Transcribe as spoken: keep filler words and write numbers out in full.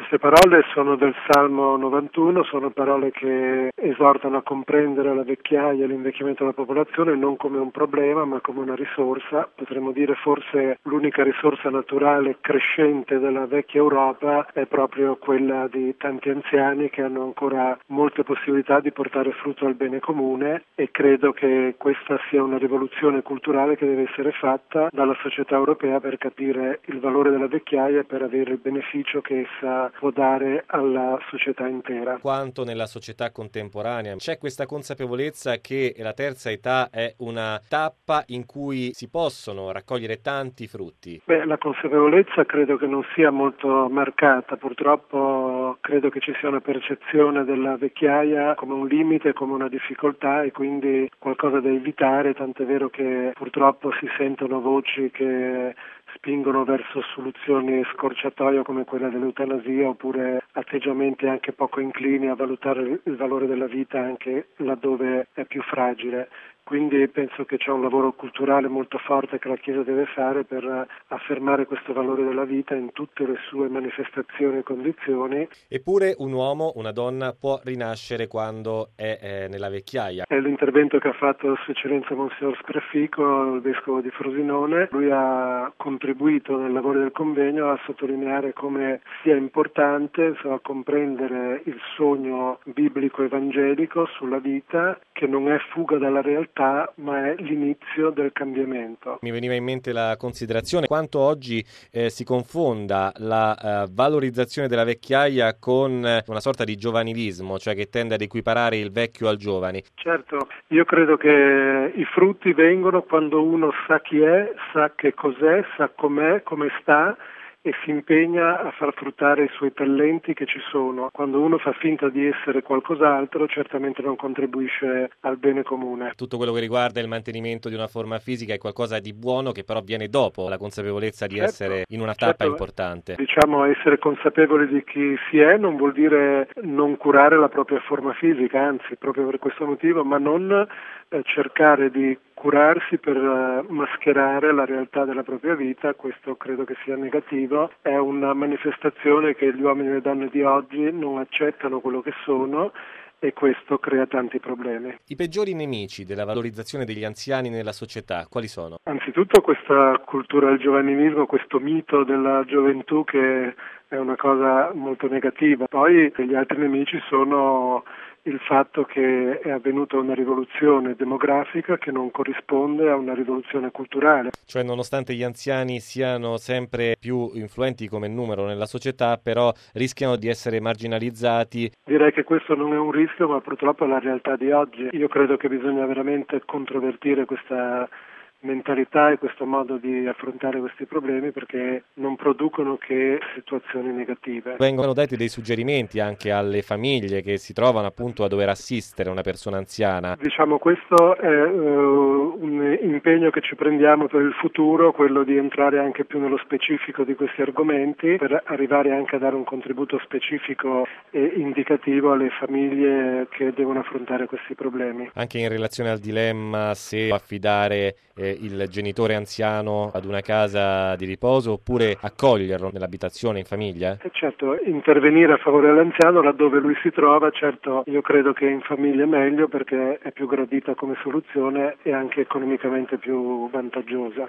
Queste parole sono del Salmo novantuno, sono parole che esortano a comprendere la vecchiaia e l'invecchiamento della popolazione non come un problema ma come una risorsa. Potremmo dire forse l'unica risorsa naturale crescente della vecchia Europa è proprio quella di tanti anziani che hanno ancora molte possibilità di portare frutto al bene comune, e credo che questa sia una rivoluzione culturale che deve essere fatta dalla società europea per capire il valore della vecchiaia e per avere il beneficio che essa può dare alla società intera. Quanto nella società contemporanea c'è questa consapevolezza che la terza età è una tappa in cui si possono raccogliere tanti frutti? Beh, la consapevolezza credo che non sia molto marcata, purtroppo credo che ci sia una percezione della vecchiaia come un limite, come una difficoltà e quindi qualcosa da evitare, tant'è vero che purtroppo si sentono voci che spingono verso soluzioni scorciatoie come quella dell'eutanasia, oppure atteggiamenti anche poco inclini a valutare il valore della vita anche laddove è più fragile. Quindi penso che c'è un lavoro culturale molto forte che la Chiesa deve fare per affermare questo valore della vita in tutte le sue manifestazioni e condizioni. Eppure un uomo, una donna può rinascere quando è eh, nella vecchiaia. È l'intervento che ha fatto Sua Eccellenza Monsignor Sprefico, il Vescovo di Frosinone. Lui ha contribuito nel lavoro del convegno a sottolineare come sia importante insomma, comprendere il sogno biblico evangelico sulla vita, che non è fuga dalla realtà ma è l'inizio del cambiamento. Mi veniva in mente la considerazione quanto oggi eh, si confonda la uh, valorizzazione della vecchiaia con eh, una sorta di giovanilismo, cioè che tende ad equiparare il vecchio al giovane. Certo, io credo che i frutti vengono quando uno sa chi è, sa che cos'è, sa com'è, come sta e si impegna a far fruttare i suoi talenti che ci sono. Quando uno fa finta di essere qualcos'altro, certamente non contribuisce al bene comune. Tutto quello che riguarda il mantenimento di una forma fisica è qualcosa di buono che però viene dopo la consapevolezza di certo, essere in una tappa certo, importante. Diciamo, essere consapevoli di chi si è non vuol dire non curare la propria forma fisica, anzi, proprio per questo motivo, ma non eh, cercare di curarsi per uh, mascherare la realtà della propria vita. Questo credo che sia negativo, è una manifestazione che gli uomini e le donne di oggi non accettano quello che sono e questo crea tanti problemi. I peggiori nemici della valorizzazione degli anziani nella società quali sono? Anzitutto questa cultura del giovanilismo, questo mito della gioventù che è una cosa molto negativa. Poi gli altri nemici sono il fatto che è avvenuta una rivoluzione demografica che non corrisponde a una rivoluzione culturale. Cioè nonostante gli anziani siano sempre più influenti come numero nella società, però rischiano di essere marginalizzati. Direi che questo non è un rischio, ma purtroppo è la realtà di oggi. Io credo che bisogna veramente controvertire questa mentalità e questo modo di affrontare questi problemi perché non producono che situazioni negative. Vengono dati dei suggerimenti anche alle famiglie che si trovano appunto a dover assistere una persona anziana. Diciamo questo è uh, un impegno che ci prendiamo per il futuro, quello di entrare anche più nello specifico di questi argomenti per arrivare anche a dare un contributo specifico e indicativo alle famiglie che devono affrontare questi problemi. Anche in relazione al dilemma se affidare eh, il genitore anziano ad una casa di riposo oppure accoglierlo nell'abitazione in famiglia? E certo, intervenire a favore dell'anziano laddove lui si trova, certo io credo che in famiglia è meglio perché è più gradita come soluzione e anche economicamente più vantaggiosa.